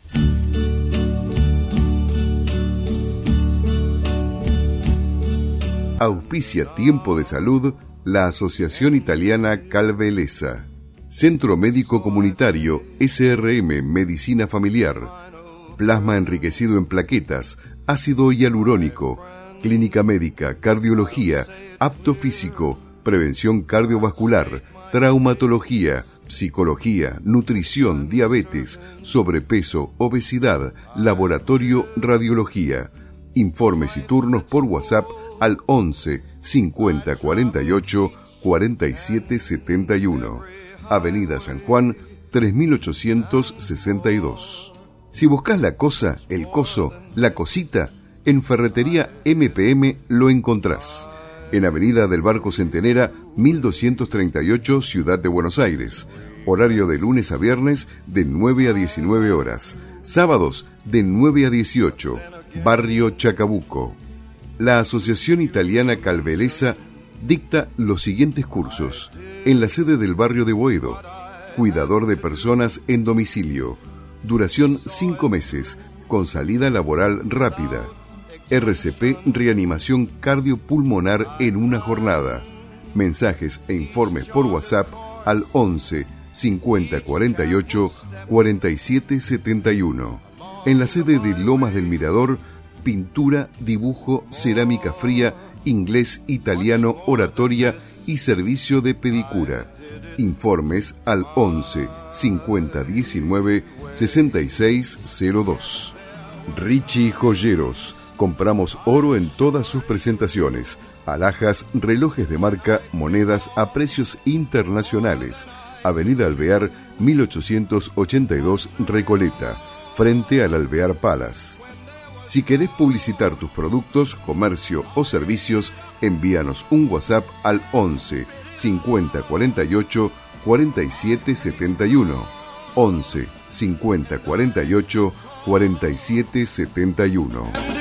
Auspicia Tiempo de Salud la Asociación Italiana Calvelesa, Centro Médico Comunitario SRM Medicina Familiar, Plasma enriquecido en plaquetas, ácido hialurónico, Clínica Médica, Cardiología, Apto Físico, Prevención Cardiovascular, Traumatología, Psicología, Nutrición, Diabetes, Sobrepeso, Obesidad, Laboratorio, Radiología. Informes y turnos por WhatsApp al 11 50 48 47 71. Avenida San Juan 3862. Si buscas la cosa, el coso, la cosita, en Ferretería MPM lo encontrás. En Avenida del Barco Centenera 1238, Ciudad de Buenos Aires. Horario de lunes a viernes de 9 a 19 horas. Sábados de 9 a 18. Barrio Chacabuco. La Asociación Italiana Calvelesa dicta los siguientes cursos en la sede del barrio de Boedo. Cuidador de personas en domicilio. Duración 5 meses, con salida laboral rápida. RCP Reanimación Cardiopulmonar en una jornada. Mensajes e informes por WhatsApp al 11 50 48 47 71. En la sede de Lomas del Mirador, pintura, dibujo, cerámica fría, inglés, italiano, oratoria y servicio de pedicura. Informes al 11 50 19 6602. Richie Joyeros. Compramos oro en todas sus presentaciones. Alhajas, relojes de marca, monedas a precios internacionales. Avenida Alvear, 1882 Recoleta, frente al Alvear Palace. Si querés publicitar tus productos, comercio o servicios, envíanos un WhatsApp al 11 50 48 47 71. 11 50 48 47 71.